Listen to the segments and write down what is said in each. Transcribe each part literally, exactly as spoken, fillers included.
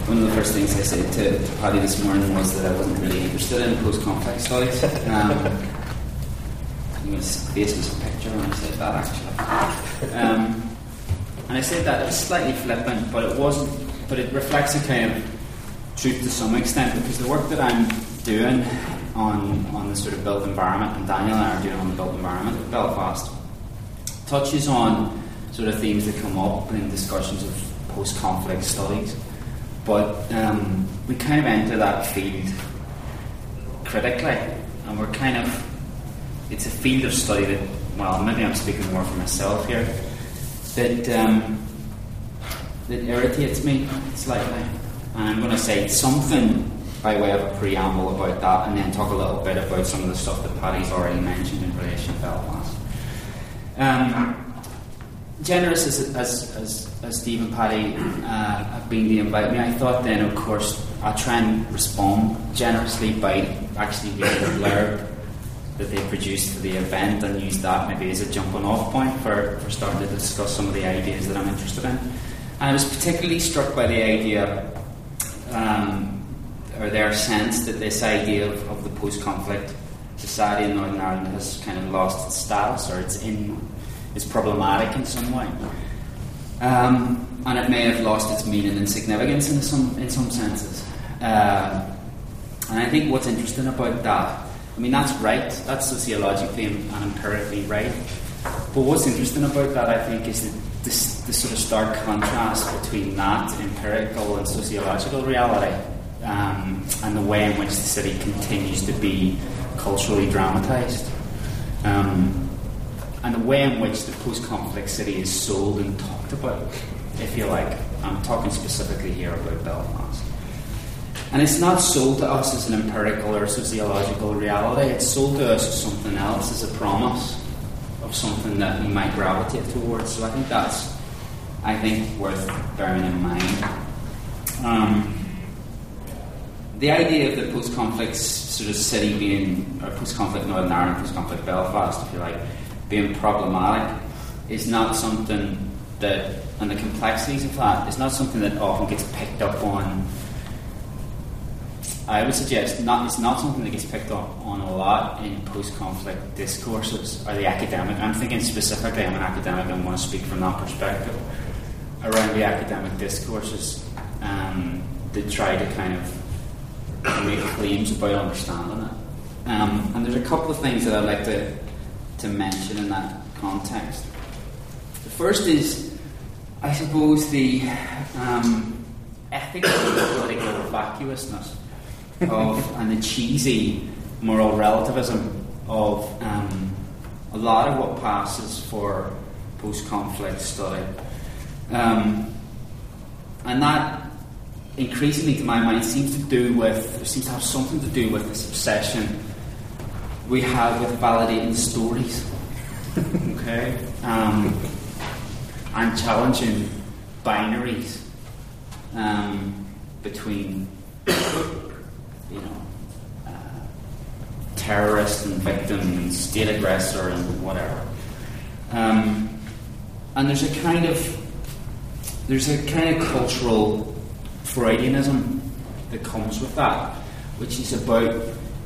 one of the first things I said to, to Paddy this morning was that I wasn't really interested in post-conflict studies. Um, his face was a picture when I said that, actually. Um, and I said that it was slightly flippant, but it wasn't. But it reflects a kind of truth to some extent, because the work that I'm doing on on the sort of built environment, and Daniel and I are doing on the built environment of Belfast, touches on sort of themes that come up in discussions of post-conflict studies. But um, we kind of enter that field critically, and we're kind of, it's a field of study that, well, maybe I'm speaking more for myself here, that um, that irritates me slightly. And I'm going to say something by way of a preamble about that, and then talk a little bit about some of the stuff that Paddy's already mentioned in relation to Belfast. Um, generous as, as, as, as Steve and Paddy uh, have been to invite me, I thought then, of course, I'll try and respond generously by actually reading the blurb that they produced for the event, and use that maybe as a jumping off point for, for starting to discuss some of the ideas that I'm interested in. And I was particularly struck by the idea, um, or their sense that this idea of, of the post-conflict society in Northern Ireland has kind of lost its status, or it's in is problematic in some way, um, and it may have lost its meaning and significance in some in some senses. Uh, and I think what's interesting about that, I mean, that's right, that's sociologically and, and empirically right. But what's interesting about that, I think, is that this, this sort of stark contrast between that empirical and sociological reality um, and the way in which the city continues to be culturally dramatised. Um, and the way in which the post-conflict city is sold and talked about, if you like. I'm talking specifically here about Belfast. And it's not sold to us as an empirical or sociological reality, it's sold to us as something else, as a promise of something that we might gravitate towards. So I think that's, I think, worth bearing in mind. Um, the idea of the post-conflict sort of city being, or post-conflict Northern Ireland, post-conflict Belfast, if you like, being problematic is not something that, and the complexities of that, is not something that often gets picked up on. I would suggest not, it's not something that gets picked up on a lot in post-conflict discourses, or the academic. I'm thinking specifically, I'm an academic, and I want to speak from that perspective, around the academic discourses um, that try to kind of make claims about understanding it. Um, and there's a couple of things that I'd like to to mention in that context. The first is, I suppose, the um, ethical and political vacuousness of, and the cheesy moral relativism of um, a lot of what passes for post-conflict study. Um, and that, increasingly to my mind, seems to do with, seems to have something to do with this obsession we have with validating stories, okay, um, and challenging binaries um, between, you know, uh, terrorist and victim and state aggressor and whatever. Um, and there's a kind of there's a kind of cultural Freudianism that comes with that, which is about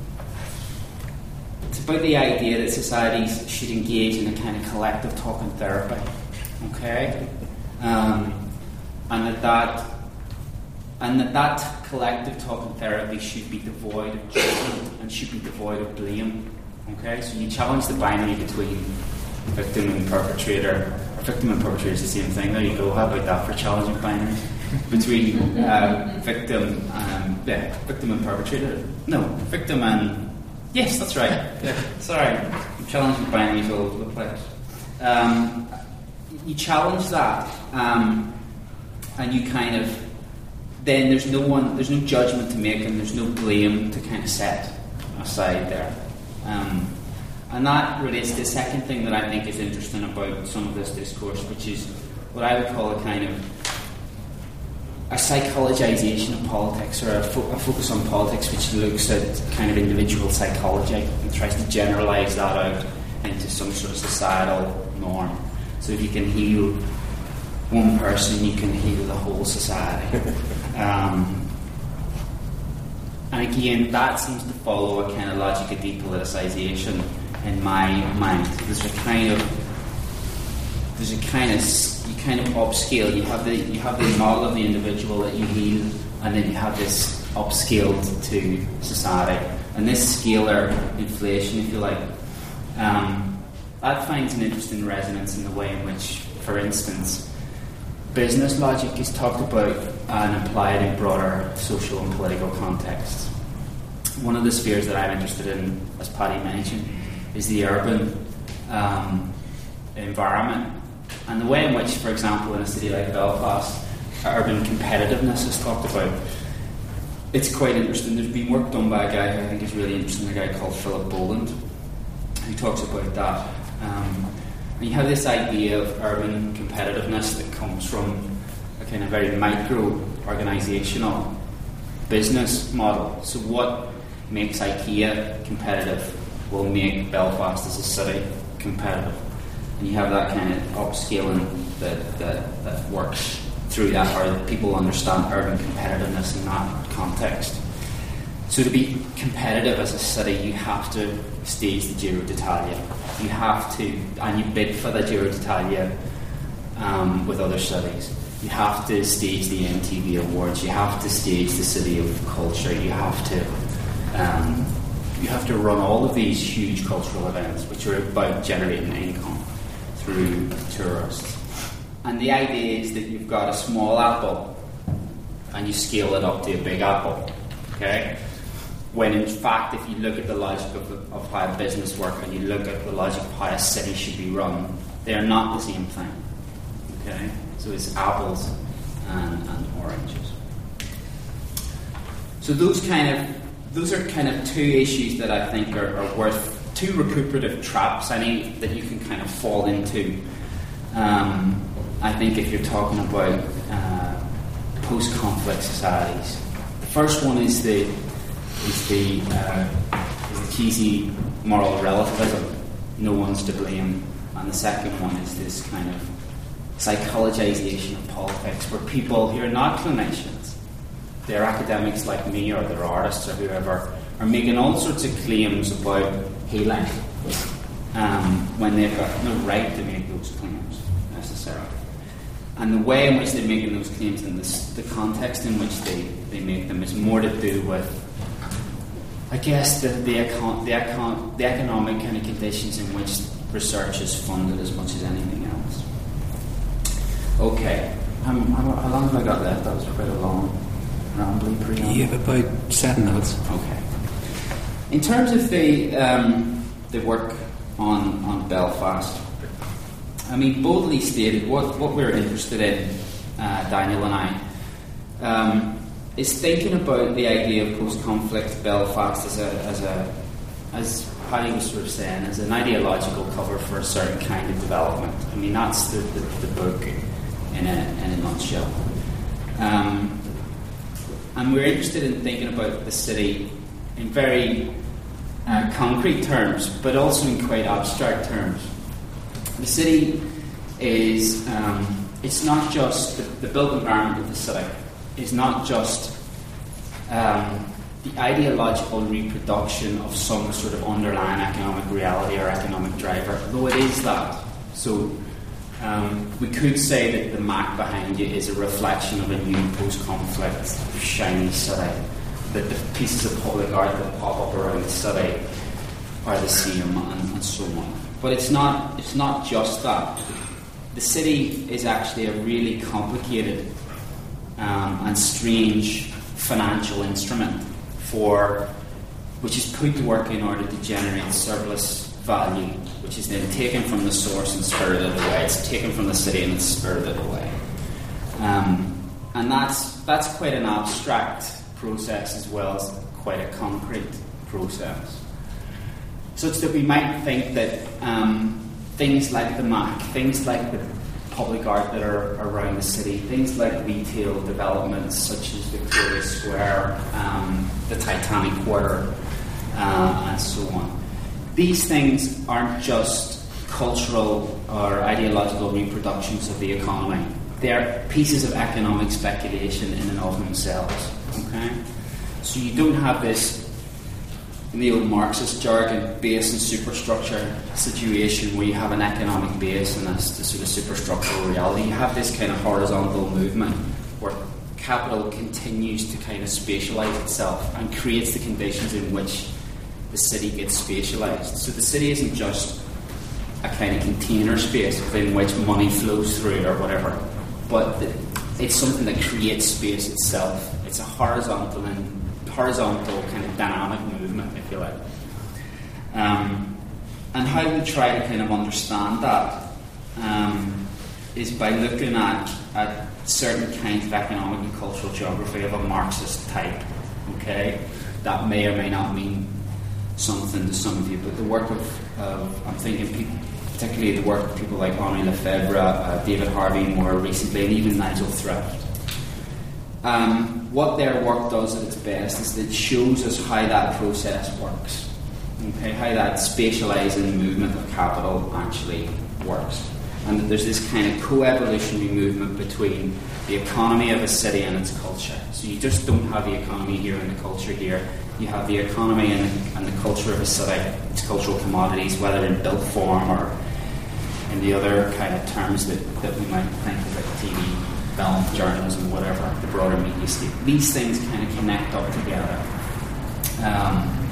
It's about the idea that societies should engage in a kind of collective talking therapy, okay, um, and that that and that that collective talking therapy should be devoid of judgment and should be devoid of blame, okay. So you challenge the binary between victim and perpetrator. Victim and perpetrator is the same thing. There you go. How about that for challenging binary between uh, victim and yeah, victim and perpetrator? No, victim and Yes, that's right. Yeah, sorry, I'm challenging binaries all over the place. Um, you challenge that, um, and you kind of then there's no one, there's no judgment to make, and there's no blame to kind of set aside there. Um, and that relates to the second thing that I think is interesting about some of this discourse, which is what I would call a kind of a psychologization of politics, or a, fo- a focus on politics which looks at kind of individual psychology and tries to generalize that out into some sort of societal norm. So if you can heal one person, you can heal the whole society. Um, and again, that seems to follow a kind of logic of depoliticization in my mind. There's a kind of, there's a kind of, you kind of upscale. You have the you have the model of the individual that you heal, and then you have this upscaled to society, and this scalar inflation, if you like, um, that finds an interesting resonance in the way in which, for instance, business logic is talked about and applied in broader social and political contexts. One of the spheres that I'm interested in, as Paddy mentioned, is the urban um, environment, and the way in which, for example, in a city like Belfast, urban competitiveness is talked about. It's quite interesting. There's been work done by a guy who I think is really interesting, a guy called Philip Boland, who talks about that. Um, and you have this idea of urban competitiveness that comes from a kind of very micro organisational business model. So what makes IKEA competitive will make Belfast as a city competitive. And you have that kind of upscaling that, that, that works through that, or people understand urban competitiveness in that context. So to be competitive as a city, you have to stage the Giro d'Italia. You have to, and you bid for the Giro d'Italia um, with other cities. You have to stage the M T V Awards. You have to stage the City of Culture. You have to, um, you have to run all of these huge cultural events, which are about generating income through tourists. And the idea is that you've got a small apple and you scale it up to a big apple, okay? When in fact, if you look at the logic of, of how business works and you look at the logic of how a city should be run, they are not the same thing, okay? So it's apples and, and oranges. So those kind of, those are kind of two issues that I think are, are worth, two recuperative traps, any that you can kind of fall into. Um, I think if you're talking about uh, post-conflict societies, the first one is the is the, uh, is the cheesy moral relativism. No one's to blame, and the second one is this kind of psychologization of politics, where people who are not clinicians, they're academics like me or they're artists or whoever, are making all sorts of claims about healing um, when they've got no right to make those claims necessarily. And the way in which they're making those claims and this, the context in which they, they make them is more to do with, I guess, the the, econ, the, econ, the economic kind of conditions in which research is funded as much as anything else. Okay, um, how, how long have I got left? That was quite a long, rambly preamble. You have about seven minutes. Okay. In terms of the um, the work on on Belfast, I mean, boldly stated, what, what we're interested in, uh, Daniel and I, um, is thinking about the idea of post-conflict Belfast as a, as a, as Paddy was sort of saying, as an ideological cover for a certain kind of development. I mean, that's the, the, the book in a, in a nutshell. Um, and we're interested in thinking about the city in very uh, concrete terms, but also in quite abstract terms. The city is, um, it's not just, the, the built environment of the city is not just um, the ideological reproduction of some sort of underlying economic reality or economic driver, though it is that. So um, we could say that the map behind you is a reflection of a new post-conflict shiny city, that the pieces of public art that pop up around the city are the same, and, and so on. But it's not, it's not just that. The city is actually a really complicated um, and strange financial instrument for, which is put to work in order to generate surplus value, which is then taken from the source and spirited away. It's taken from the city and it's spirited away. Um, and that's, that's quite an abstract process as well as quite a concrete process. Such that we might think that um, things like the M A C, things like the public art that are around the city, things like retail developments such as Victoria Square, um, the Titanic Quarter, uh, and so on. These things aren't just cultural or ideological reproductions of the economy. they're pieces of economic speculation in and of themselves. Okay, so you don't have this, in the old Marxist jargon, base and superstructure situation where you have an economic base and that's the sort of superstructural reality. You have this kind of horizontal movement where capital continues to kind of spatialise itself and creates the conditions in which the city gets spatialised. So the city isn't just a kind of container space within which money flows through or whatever, but it's something that creates space itself. It's a horizontal and horizontal kind of dynamic movement, if you like. Um, and how we try to kind of understand that um, is by looking at, at certain kinds of economic and cultural geography of a Marxist type. Okay, that may or may not mean something to some of you, but the work of, of I'm thinking people, particularly the work of people like Henri Lefebvre, uh, David Harvey more recently, and even Nigel Thrift. Um, what their work does at its best is that it shows us how that process works, okay, how that spatialising movement of capital actually works, and that there's this kind of co-evolutionary movement between the economy of a city and its culture. So you just don't have the economy here and the culture here. You have the economy and the, and the culture of a city, its cultural commodities, whether in built form or in the other kind of terms that, that we might think of, like T V, film, journalism, whatever, the broader media state. These things kind of connect up together. Um,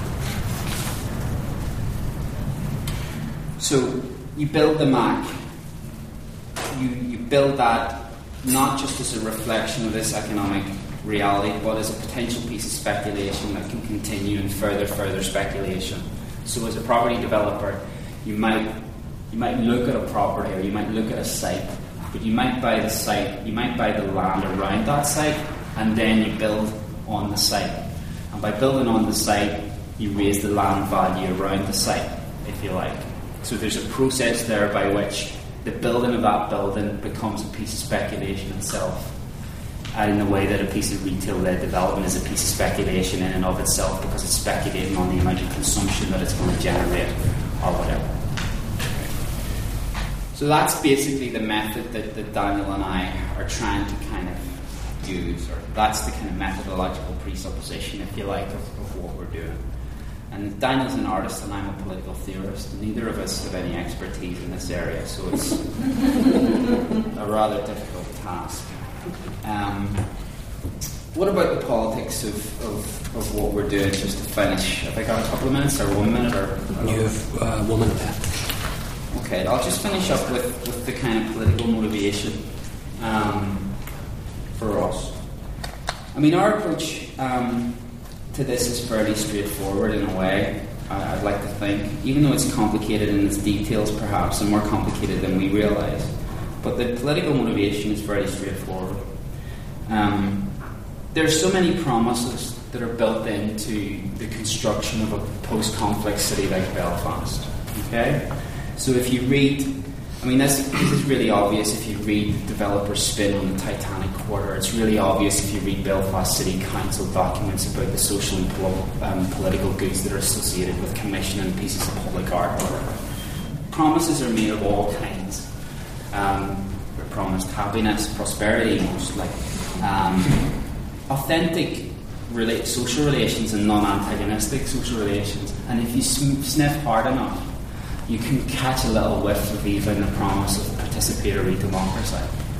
so you build the M A C, you, you build that not just as a reflection of this economic reality, but as a potential piece of speculation that can continue and further, further speculation. So as a property developer, you might you might look at a property or you might look at a site, but you might buy the site, you might buy the land around that site, and then you build on the site. And by building on the site, you raise the land value around the site, if you like. So there's a process there by which the building of that building becomes a piece of speculation itself. And in the way that a piece of retail-led development is a piece of speculation in and of itself, because it's speculating on the amount of consumption that it's going to generate or whatever. So that's basically the method that, that Daniel and I are trying to kind of use, or that's the kind of methodological presupposition, if you like, of, of what we're doing. And Daniel's an artist and I'm a political theorist. Neither of us have any expertise in this area, so it's a rather difficult task. Um, what about the politics of, of, of what we're doing, just to finish? Have I got a couple of minutes, or one minute? Or, or you have uh, one minute left. Okay, I'll just finish up with, with the kind of political motivation um, for us. I mean, our approach um, to this is fairly straightforward in a way, uh, I'd like to think, even though it's complicated in its details perhaps, and more complicated than we realise. But the political motivation is very straightforward. Um, there are so many promises that are built into the construction of a post-conflict city like Belfast. Okay? So if you read, I mean, this, this is really obvious if you read developers' spin on the Titanic Quarter. It's really obvious if you read Belfast City Council documents about the social and pol- um, political goods that are associated with commissioning pieces of public art. Promises are made of all kinds. Um, we're promised happiness, prosperity, mostly. Um, authentic rela- social relations and non-antagonistic social relations. And if you sm- sniff hard enough, you can catch a little whiff of even the promise of participatory democracy.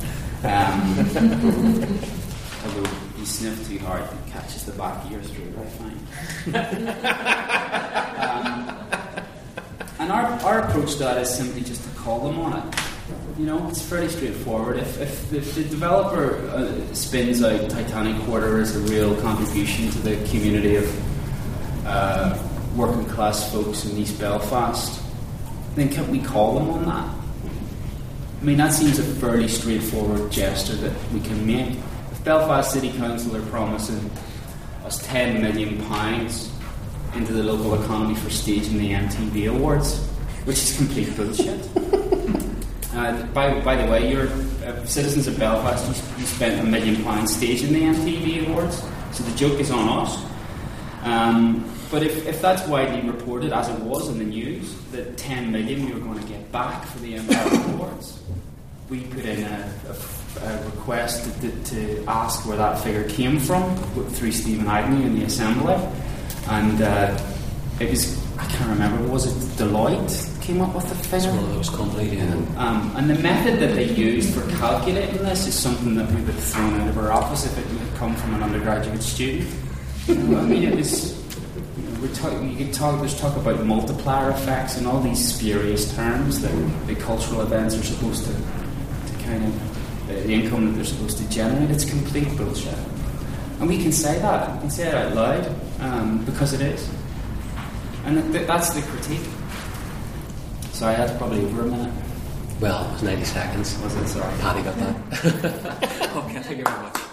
Um, although you sniff too hard, it catches the back of your throat, right? Fine. um, and our, our approach to that is simply just to call them on it. You know, it's fairly straightforward. If, if, if the developer uh, spins out Titanic Quarter as a real contribution to the community of uh, working class folks in East Belfast, then can we call them on that? I mean, that seems a fairly straightforward gesture that we can make. If Belfast City Council are promising us ten million pounds into the local economy for staging the M T V Awards, which is complete bullshit. Uh, by, by the way, you're uh, citizens of Belfast, you, you spent a million pounds staging the M T V Awards, so the joke is on us. Um, But if, if that's widely reported, as it was in the news, that ten million we were going to get back for the M T V Awards, we put in a, a uh, request to, to ask where that figure came from through Stephen Agnew in the Assembly, and uh, it was, I can't remember, was it Deloitte came up with the figure? It's one of those companies, yeah. Um, and the method that they used for calculating this is something that we would have thrown out of our office if it had come from an undergraduate student. You know, I mean, it was. You know, we're talking. You could talk. There's talk about multiplier effects and all these spurious terms that the cultural events are supposed to, to kind of the, the income that they're supposed to generate. It's complete bullshit, and we can say that. We can say it out loud um, because it is, and th- that's the critique. Sorry, that's probably over a minute. Well, it was ninety seconds. Was it? Sorry. Paddy got that. Okay, thank you very much.